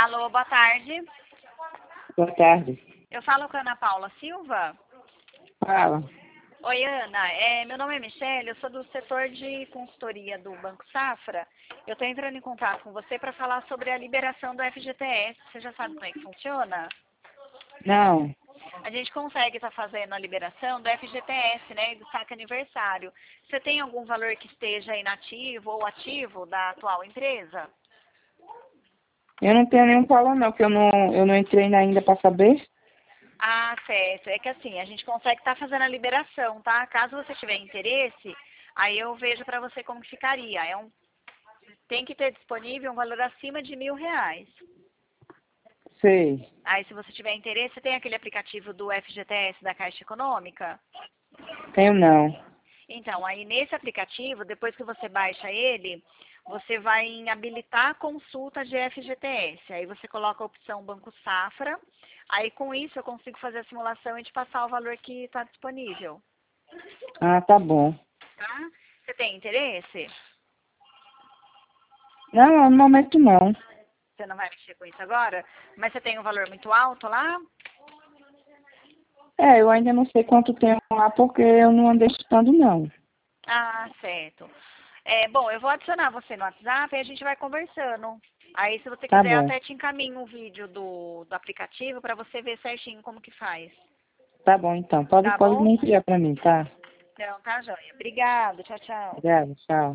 Alô, boa tarde. Boa tarde. Eu falo com a Ana Paula Silva. Fala. Oi, Ana. Meu nome é Michele, eu sou do setor de consultoria do Banco Safra. Eu estou entrando em contato com você para falar sobre a liberação do FGTS. Você já sabe como é que funciona? Não, A gente consegue estar fazendo a liberação do FGTS, né, e do saque aniversário. Você tem algum valor que esteja inativo ou ativo da atual empresa? eu não tenho nenhum valor não, porque eu não entrei ainda para saber. Ah, certo. É que assim, a gente consegue estar fazendo a liberação, tá? Caso você tiver interesse, aí eu vejo para você como que ficaria. Tem que ter disponível um valor acima de R$ 1.000. Sei. Aí, se você tiver interesse, você tem aquele aplicativo do FGTS da Caixa Econômica? Tenho não. Então, aí nesse aplicativo, depois que você baixa ele, você vai em habilitar a consulta de FGTS. Aí você coloca a opção Banco Safra. Aí com isso eu consigo fazer a simulação e te passar o valor que está disponível. Ah, tá bom. Tá? Você tem interesse? Não, no momento não. Você não vai mexer com isso agora? Mas você tem um valor muito alto lá? É, eu ainda não sei quanto tenho lá, porque eu não andei estudando não. Ah, certo. Bom, eu vou adicionar você no WhatsApp e a gente vai conversando. Aí, se você Tá quiser, eu bom. até te encaminho um vídeo do aplicativo para você ver certinho como que faz. Tá bom, então. Pode, Tá pode bom? me enviar para mim, tá? Então, tá, joia. Obrigada. Tchau, tchau. Obrigada, tchau.